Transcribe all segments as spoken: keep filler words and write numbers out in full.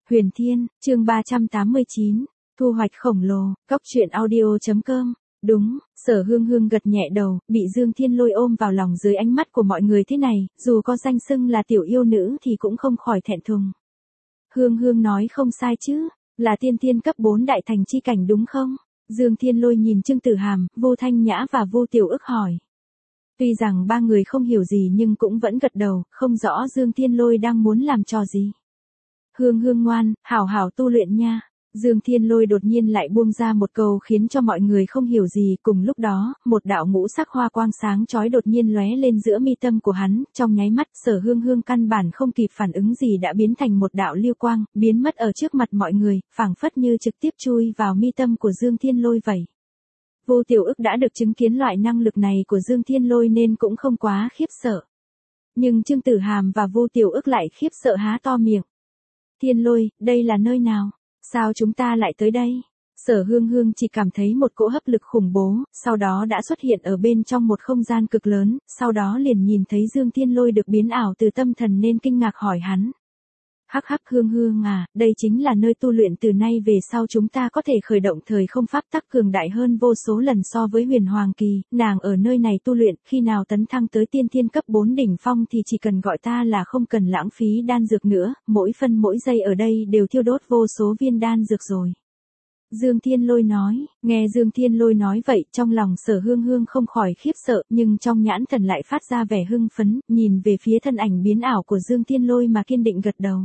Huyền Thiên, chương ba trăm tám mươi chín, thu hoạch khổng lồ, cốc truyện audio chấm com. Đúng, Sở Hương Hương gật nhẹ đầu, bị Dương Thiên Lôi ôm vào lòng dưới ánh mắt của mọi người thế này, dù có danh xưng là tiểu yêu nữ thì cũng không khỏi thẹn thùng. Hương Hương nói không sai chứ, là tiên tiên cấp bốn đại thành chi cảnh đúng không? Dương Thiên Lôi nhìn Trương Tử Hàm, Vô Thanh Nhã và Vô Tiểu Ức hỏi. Tuy rằng ba người không hiểu gì nhưng cũng vẫn gật đầu, không rõ Dương Thiên Lôi đang muốn làm trò gì. Hương Hương ngoan, hảo hảo tu luyện nha. Dương Thiên Lôi đột nhiên lại buông ra một câu khiến cho mọi người không hiểu gì, cùng lúc đó, một đạo ngũ sắc hoa quang sáng chói đột nhiên lóe lên giữa mi tâm của hắn, trong nháy mắt Sở Hương Hương căn bản không kịp phản ứng gì đã biến thành một đạo lưu quang, biến mất ở trước mặt mọi người, phảng phất như trực tiếp chui vào mi tâm của Dương Thiên Lôi vậy. Vô Tiểu Ức đã được chứng kiến loại năng lực này của Dương Thiên Lôi nên cũng không quá khiếp sợ. Nhưng Trương Tử Hàm và Vô Tiểu Ức lại khiếp sợ há to miệng. Thiên Lôi, đây là nơi nào? Sao chúng ta lại tới đây? Sở Hương Hương chỉ cảm thấy một cỗ hấp lực khủng bố, sau đó đã xuất hiện ở bên trong một không gian cực lớn, sau đó liền nhìn thấy Dương Thiên Lôi được biến ảo từ tâm thần nên kinh ngạc hỏi hắn. Hắc hắc Hương Hương à, đây chính là nơi tu luyện từ nay về sau chúng ta có thể khởi động thời không pháp tắc cường đại hơn vô số lần so với Huyền Hoàng Kỳ, nàng ở nơi này tu luyện, khi nào tấn thăng tới tiên thiên cấp bốn đỉnh phong thì chỉ cần gọi ta là không cần lãng phí đan dược nữa, mỗi phân mỗi giây ở đây đều thiêu đốt vô số viên đan dược rồi. Dương Thiên Lôi nói, nghe Dương Thiên Lôi nói vậy, trong lòng Sở Hương Hương không khỏi khiếp sợ, nhưng trong nhãn thần lại phát ra vẻ hưng phấn, nhìn về phía thân ảnh biến ảo của Dương Thiên Lôi mà kiên định gật đầu.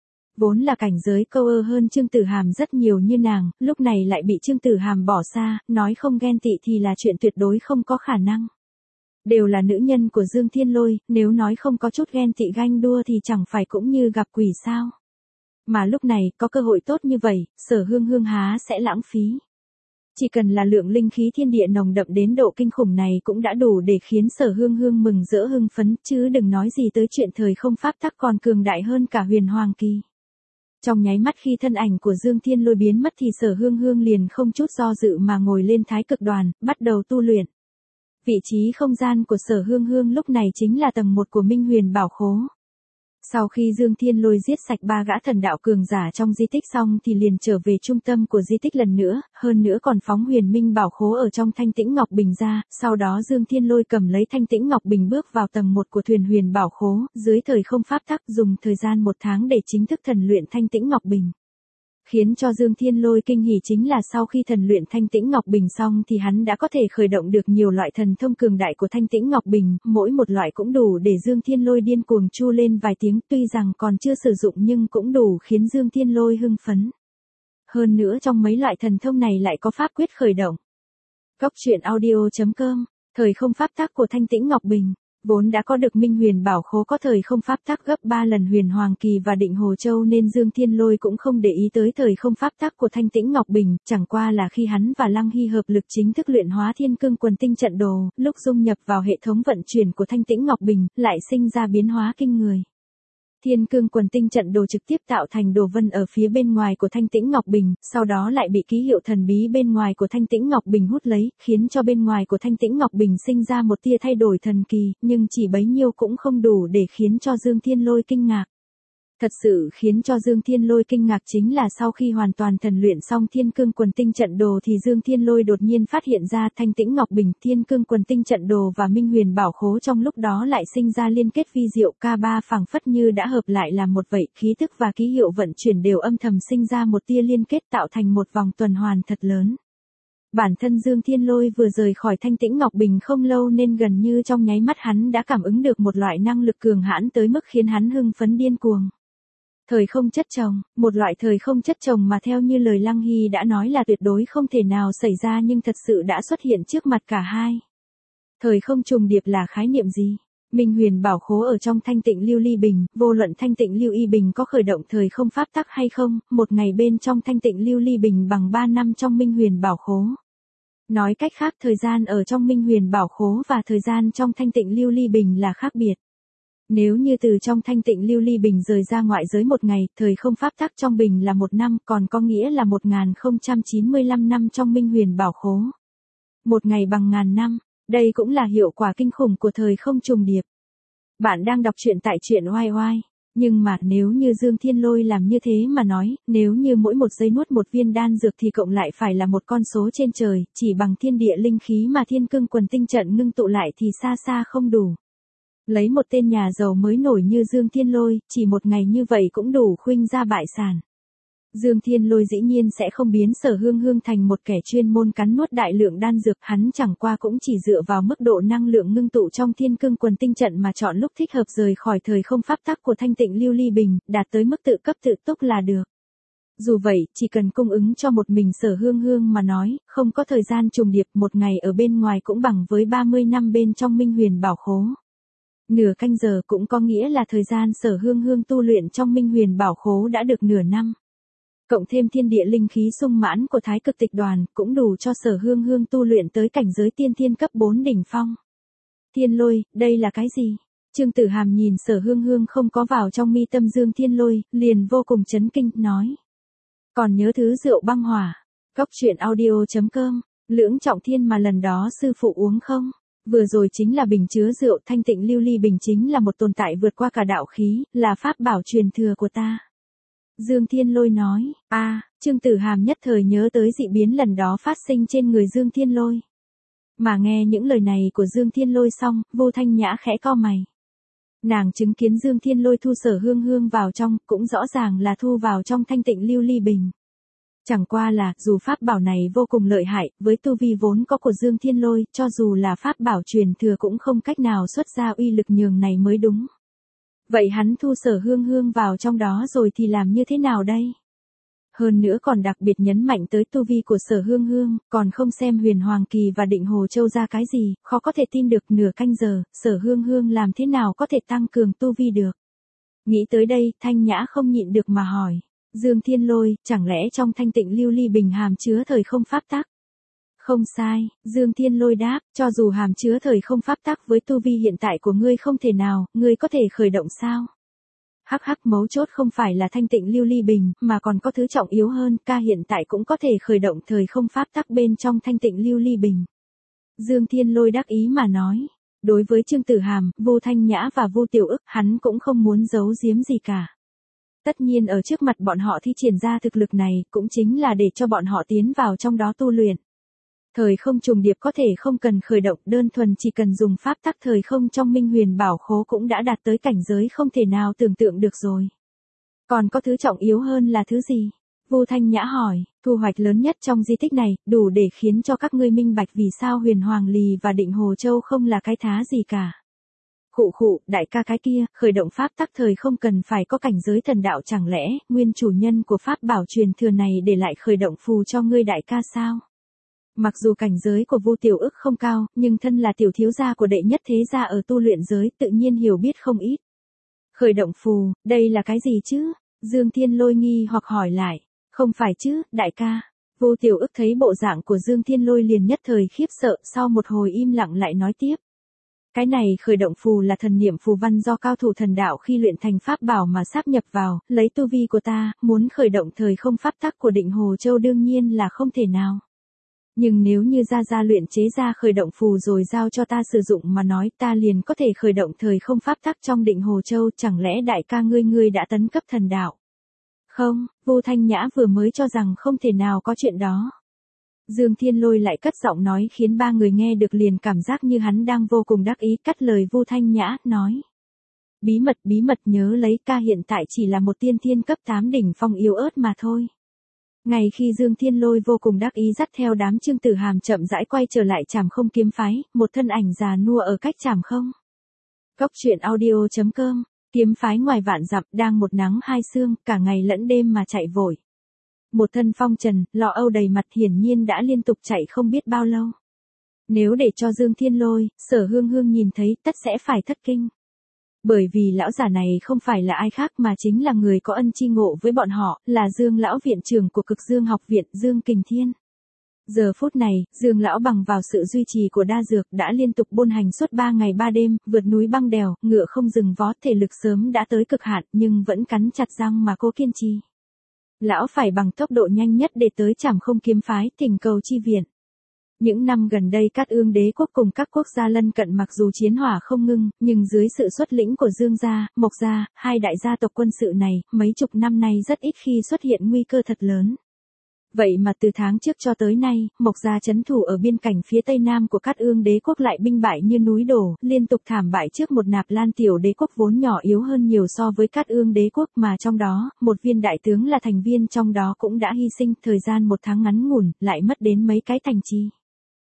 Vốn là cảnh giới câu ơ hơn Trương Tử Hàm rất nhiều như nàng, lúc này lại bị Trương Tử Hàm bỏ xa, nói không ghen tị thì là chuyện tuyệt đối không có khả năng. Đều là nữ nhân của Dương Thiên Lôi, nếu nói không có chút ghen tị ganh đua thì chẳng phải cũng như gặp quỷ sao. Mà lúc này, có cơ hội tốt như vậy, Sở Hương Hương há sẽ lãng phí. Chỉ cần là lượng linh khí thiên địa nồng đậm đến độ kinh khủng này cũng đã đủ để khiến Sở Hương Hương mừng rỡ hưng phấn, chứ đừng nói gì tới chuyện thời không pháp tắc còn cường đại hơn cả Huyền Hoàng Kỳ. Trong nháy mắt khi thân ảnh của Dương Thiên Lôi biến mất thì Sở Hương Hương liền không chút do dự mà ngồi lên thái cực đoàn, bắt đầu tu luyện. Vị trí không gian của Sở Hương Hương lúc này chính là tầng một của Minh Huyền Bảo Khố. Sau khi Dương Thiên Lôi giết sạch ba gã thần đạo cường giả trong di tích xong thì liền trở về trung tâm của di tích lần nữa, hơn nữa còn phóng Huyền Minh Bảo Khố ở trong Thanh Tĩnh Ngọc Bình ra, sau đó Dương Thiên Lôi cầm lấy Thanh Tĩnh Ngọc Bình bước vào tầng một của thuyền Huyền Bảo Khố, dưới thời không pháp tắc dùng thời gian một tháng để chính thức thần luyện Thanh Tĩnh Ngọc Bình. Khiến cho Dương Thiên Lôi kinh hỉ chính là sau khi thần luyện Thanh Tĩnh Ngọc Bình xong thì hắn đã có thể khởi động được nhiều loại thần thông cường đại của Thanh Tĩnh Ngọc Bình, mỗi một loại cũng đủ để Dương Thiên Lôi điên cuồng chu lên vài tiếng, tuy rằng còn chưa sử dụng nhưng cũng đủ khiến Dương Thiên Lôi hưng phấn. Hơn nữa trong mấy loại thần thông này lại có pháp quyết khởi động. Cốc truyện audio chấm com, thời không pháp tắc của Thanh Tĩnh Ngọc Bình. Vốn đã có được Minh Huyền Bảo Khố có thời không pháp tắc gấp ba lần Huyền Hoàng Kỳ và Định Hồ Châu nên Dương Thiên Lôi cũng không để ý tới thời không pháp tắc của Thanh Tĩnh Ngọc Bình, chẳng qua là khi hắn và Lăng Hy hợp lực chính thức luyện hóa Thiên Cương Quần Tinh Trận Đồ, lúc dung nhập vào hệ thống vận chuyển của Thanh Tĩnh Ngọc Bình, lại sinh ra biến hóa kinh người. Thiên Cương Quần Tinh Trận Đồ trực tiếp tạo thành đồ vân ở phía bên ngoài của Thanh Tĩnh Ngọc Bình, sau đó lại bị ký hiệu thần bí bên ngoài của Thanh Tĩnh Ngọc Bình hút lấy, khiến cho bên ngoài của Thanh Tĩnh Ngọc Bình sinh ra một tia thay đổi thần kỳ, nhưng chỉ bấy nhiêu cũng không đủ để khiến cho Dương Thiên Lôi kinh ngạc. Thật sự khiến cho Dương Thiên Lôi kinh ngạc chính là sau khi hoàn toàn thần luyện xong Thiên Cương Quần Tinh Trận Đồ thì Dương Thiên Lôi đột nhiên phát hiện ra Thanh Tĩnh Ngọc Bình, Thiên Cương Quần Tinh Trận Đồ và Minh Huyền Bảo Khố trong lúc đó lại sinh ra liên kết vi diệu, ca ba phảng phất như đã hợp lại làm một vậy, khí tức và ký hiệu vận chuyển đều âm thầm sinh ra một tia liên kết tạo thành một vòng tuần hoàn thật lớn. Bản thân Dương Thiên Lôi vừa rời khỏi Thanh Tĩnh Ngọc Bình không lâu nên gần như trong nháy mắt hắn đã cảm ứng được một loại năng lực cường hãn tới mức khiến hắn hưng phấn điên cuồng. Thời không chất chồng, một loại thời không chất chồng mà theo như lời Lăng Hy đã nói là tuyệt đối không thể nào xảy ra nhưng thật sự đã xuất hiện trước mặt cả hai. Thời không trùng điệp là khái niệm gì? Minh Huyền Bảo Khố ở trong Thanh Tịnh Lưu Ly Bình, vô luận Thanh Tịnh Lưu Y Bình có khởi động thời không pháp tắc hay không, một ngày bên trong Thanh Tịnh Lưu Ly Bình bằng ba năm trong Minh Huyền Bảo Khố. Nói cách khác thời gian ở trong Minh Huyền Bảo Khố và thời gian trong Thanh Tịnh Lưu Ly Bình là khác biệt. Nếu như từ trong Thanh Tịnh Lưu Ly Bình rời ra ngoại giới một ngày, thời không pháp tắc trong bình là một năm, còn có nghĩa là một nghìn không trăm chín mươi lăm năm trong Minh Huyền Bảo Khố. Một ngày bằng ngàn năm, đây cũng là hiệu quả kinh khủng của thời không trùng điệp. Bạn đang đọc truyện tại truyện oai oai. Nhưng mà nếu như Dương Thiên Lôi làm như thế mà nói, nếu như mỗi một giây nuốt một viên đan dược thì cộng lại phải là một con số trên trời, chỉ bằng thiên địa linh khí mà thiên cương quần tinh trận ngưng tụ lại thì xa xa không đủ. Lấy một tên nhà giàu mới nổi như Dương Thiên Lôi, chỉ một ngày như vậy cũng đủ khuynh ra bại sản. Dương Thiên Lôi dĩ nhiên sẽ không biến Sở Hương Hương thành một kẻ chuyên môn cắn nuốt đại lượng đan dược, hắn chẳng qua cũng chỉ dựa vào mức độ năng lượng ngưng tụ trong thiên cương quần tinh trận mà chọn lúc thích hợp rời khỏi thời không pháp tắc của thanh tịnh lưu ly bình, đạt tới mức tự cấp tự túc là được. Dù vậy, chỉ cần cung ứng cho một mình Sở Hương Hương mà nói, không có thời gian trùng điệp, một ngày ở bên ngoài cũng bằng với ba mươi năm bên trong Minh Huyền Bảo Khố. Nửa canh giờ cũng có nghĩa là thời gian Sở Hương Hương tu luyện trong Minh Huyền Bảo Khố đã được nửa năm. Cộng thêm thiên địa linh khí sung mãn của Thái Cực Tịch Đoàn, cũng đủ cho Sở Hương Hương tu luyện tới cảnh giới tiên thiên cấp bốn đỉnh phong. Thiên Lôi, đây là cái gì? Trương Tử Hàm nhìn Sở Hương Hương không có vào trong mi tâm Dương Thiên Lôi, liền vô cùng chấn kinh, nói. Còn nhớ thứ rượu băng hỏa, cóc truyện audio chấm com, lưỡng trọng thiên mà lần đó sư phụ uống không? Vừa rồi chính là bình chứa rượu, thanh tịnh lưu ly bình chính là một tồn tại vượt qua cả đạo khí, là pháp bảo truyền thừa của ta. Dương Thiên Lôi nói, a, à, Trương Tử Hàm nhất thời nhớ tới dị biến lần đó phát sinh trên người Dương Thiên Lôi. Mà nghe những lời này của Dương Thiên Lôi xong, Vô Thanh Nhã khẽ cau mày. Nàng chứng kiến Dương Thiên Lôi thu Sở Hương Hương vào trong, cũng rõ ràng là thu vào trong thanh tịnh lưu ly bình. Chẳng qua là, dù pháp bảo này vô cùng lợi hại, với tu vi vốn có của Dương Thiên Lôi, cho dù là pháp bảo truyền thừa cũng không cách nào xuất ra uy lực nhường này mới đúng. Vậy hắn thu Sở Hương Hương vào trong đó rồi thì làm như thế nào đây? Hơn nữa còn đặc biệt nhấn mạnh tới tu vi của Sở Hương Hương, còn không xem Huyền Hoàng Kỳ và Định Hồ Châu ra cái gì, khó có thể tin được nửa canh giờ, Sở Hương Hương làm thế nào có thể tăng cường tu vi được. Nghĩ tới đây, Thanh Nhã không nhịn được mà hỏi, Dương Thiên Lôi, chẳng lẽ trong thanh tịnh lưu ly bình hàm chứa thời không pháp tắc? Không sai, Dương Thiên Lôi đáp, cho dù hàm chứa thời không pháp tắc với tu vi hiện tại của ngươi không thể nào, ngươi có thể khởi động sao? Hắc hắc, mấu chốt không phải là thanh tịnh lưu ly bình, mà còn có thứ trọng yếu hơn, ca hiện tại cũng có thể khởi động thời không pháp tắc bên trong thanh tịnh lưu ly bình. Dương Thiên Lôi đắc ý mà nói, đối với Trương Tử Hàm, Vô Thanh Nhã và Vô Tiểu Ức, hắn cũng không muốn giấu giếm gì cả. Tất nhiên ở trước mặt bọn họ thi triển ra thực lực này, cũng chính là để cho bọn họ tiến vào trong đó tu luyện. Thời không trùng điệp có thể không cần khởi động, đơn thuần chỉ cần dùng pháp tắc thời không trong Minh Huyền Bảo Khố cũng đã đạt tới cảnh giới không thể nào tưởng tượng được rồi. Còn có thứ trọng yếu hơn là thứ gì? Vô Thanh Nhã hỏi, thu hoạch lớn nhất trong di tích này, đủ để khiến cho các ngươi minh bạch vì sao Huyền Hoàng Lì và Định Hồ Châu không là cái thá gì cả. Khụ khụ, đại ca cái kia, khởi động pháp tắc thời không cần phải có cảnh giới thần đạo, chẳng lẽ, nguyên chủ nhân của pháp bảo truyền thừa này để lại khởi động phù cho ngươi đại ca sao? Mặc dù cảnh giới của Vô Tiểu Ức không cao, nhưng thân là tiểu thiếu gia của đệ nhất thế gia ở tu luyện giới, tự nhiên hiểu biết không ít. Khởi động phù, đây là cái gì chứ? Dương Thiên Lôi nghi hoặc hỏi lại. Không phải chứ, đại ca. Vô Tiểu Ức thấy bộ dạng của Dương Thiên Lôi liền nhất thời khiếp sợ, sau một hồi im lặng lại nói tiếp. Cái này khởi động phù là thần niệm phù văn do cao thủ thần đạo khi luyện thành pháp bảo mà sáp nhập vào, lấy tu vi của ta, muốn khởi động thời không pháp tắc của Định Hồ Châu đương nhiên là không thể nào. Nhưng nếu như ra ra luyện chế ra khởi động phù rồi giao cho ta sử dụng mà nói, ta liền có thể khởi động thời không pháp tắc trong Định Hồ Châu, chẳng lẽ đại ca ngươi ngươi đã tấn cấp thần đạo? Không, Vô Thanh Nhã vừa mới cho rằng không thể nào có chuyện đó. Dương Thiên Lôi lại cất giọng nói khiến ba người nghe được liền cảm giác như hắn đang vô cùng đắc ý, cắt lời Vô Thanh Nhã, nói. Bí mật bí mật nhớ lấy, ca hiện tại chỉ là một tiên thiên cấp tám đỉnh phong yếu ớt mà thôi. Ngày khi Dương Thiên Lôi vô cùng đắc ý dắt theo đám Trương Tử Hàm chậm rãi quay trở lại Trảm Không kiếm phái, một thân ảnh già nua ở cách Trảm Không. Cóc truyện audio chấm com, kiếm phái ngoài vạn dặm đang một nắng hai sương, cả ngày lẫn đêm mà chạy vội. Một thân phong trần, lo âu đầy mặt hiển nhiên đã liên tục chạy không biết bao lâu. Nếu để cho Dương Thiên Lôi, Sở Hương Hương nhìn thấy tất sẽ phải thất kinh. Bởi vì lão già này không phải là ai khác mà chính là người có ân chi ngộ với bọn họ, là Dương lão viện trưởng của Cực Dương học viện, Dương Kình Thiên. Giờ phút này, Dương lão bằng vào sự duy trì của đa dược đã liên tục buôn hành suốt ba ngày ba đêm, vượt núi băng đèo, ngựa không dừng vó, thể lực sớm đã tới cực hạn nhưng vẫn cắn chặt răng mà cố kiên trì. Lão phải bằng tốc độ nhanh nhất để tới Trảm Không kiếm phái, thỉnh cầu chi viện. Những năm gần đây Cát Ương đế quốc cùng các quốc gia lân cận mặc dù chiến hỏa không ngưng, nhưng dưới sự xuất lĩnh của Dương gia, Mộc gia, hai đại gia tộc quân sự này, mấy chục năm nay rất ít khi xuất hiện nguy cơ thật lớn. Vậy mà từ tháng trước cho tới nay, Mộc gia trấn thủ ở biên cảnh phía tây nam của Cát Ương đế quốc lại binh bại như núi đổ, liên tục thảm bại trước một Nạp Lan tiểu đế quốc vốn nhỏ yếu hơn nhiều so với Cát Ương đế quốc, mà trong đó, một viên đại tướng là thành viên trong đó cũng đã hy sinh, thời gian một tháng ngắn ngủn, lại mất đến mấy cái thành trì.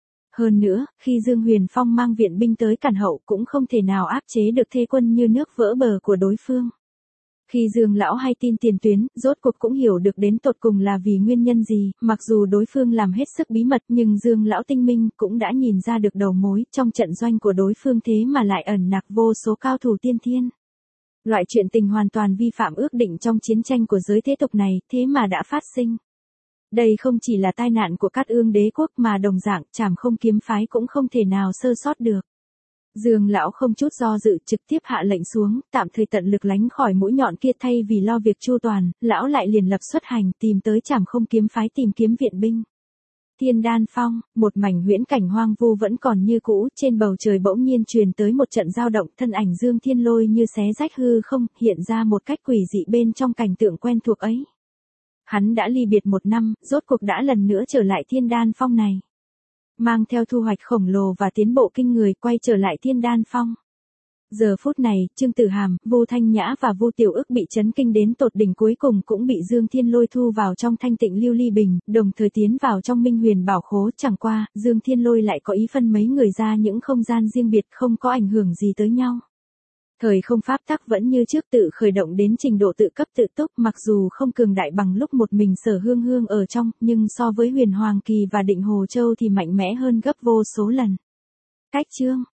Hơn nữa, khi Dương Huyền Phong mang viện binh tới cản hậu cũng không thể nào áp chế được thế quân như nước vỡ bờ của đối phương. Khi Dương lão hay tin tiền tuyến, rốt cuộc cũng hiểu được đến tột cùng là vì nguyên nhân gì, mặc dù đối phương làm hết sức bí mật nhưng Dương lão tinh minh cũng đã nhìn ra được đầu mối trong trận doanh của đối phương thế mà lại ẩn nặc vô số cao thủ tiên thiên. Loại chuyện tình hoàn toàn vi phạm ước định trong chiến tranh của giới thế tục này, thế mà đã phát sinh. Đây không chỉ là tai nạn của Cát Ương đế quốc mà đồng dạng Trảm Không kiếm phái cũng không thể nào sơ sót được. Dương lão không chút do dự trực tiếp hạ lệnh xuống, tạm thời tận lực lánh khỏi mũi nhọn kia, thay vì lo việc chu toàn, lão lại liền lập xuất hành tìm tới Trảm Không kiếm phái tìm kiếm viện binh. Thiên Đan Phong, một mảnh huyễn cảnh hoang vu vẫn còn như cũ, trên bầu trời bỗng nhiên truyền tới một trận dao động, thân ảnh Dương Thiên Lôi như xé rách hư không, hiện ra một cách quỷ dị bên trong cảnh tượng quen thuộc ấy. Hắn đã ly biệt một năm, rốt cuộc đã lần nữa trở lại Thiên Đan Phong này. Mang theo thu hoạch khổng lồ và tiến bộ kinh người quay trở lại Thiên Đan Phong. Giờ phút này, Trương Tử Hàm, Vu Thanh Nhã và Vu Tiểu Ức bị chấn kinh đến tột đỉnh, cuối cùng cũng bị Dương Thiên Lôi thu vào trong Thanh Tịnh Lưu Ly Bình, đồng thời tiến vào trong Minh Huyền Bảo Khố. Chẳng qua, Dương Thiên Lôi lại có ý phân mấy người ra những không gian riêng biệt, không có ảnh hưởng gì tới nhau. Thời không pháp tắc vẫn như trước tự khởi động đến trình độ tự cấp tự túc, mặc dù không cường đại bằng lúc một mình Sở Hương Hương ở trong, nhưng so với Huyền Hoàng Kỳ và Định Hồ Châu thì mạnh mẽ hơn gấp vô số lần. Cách chương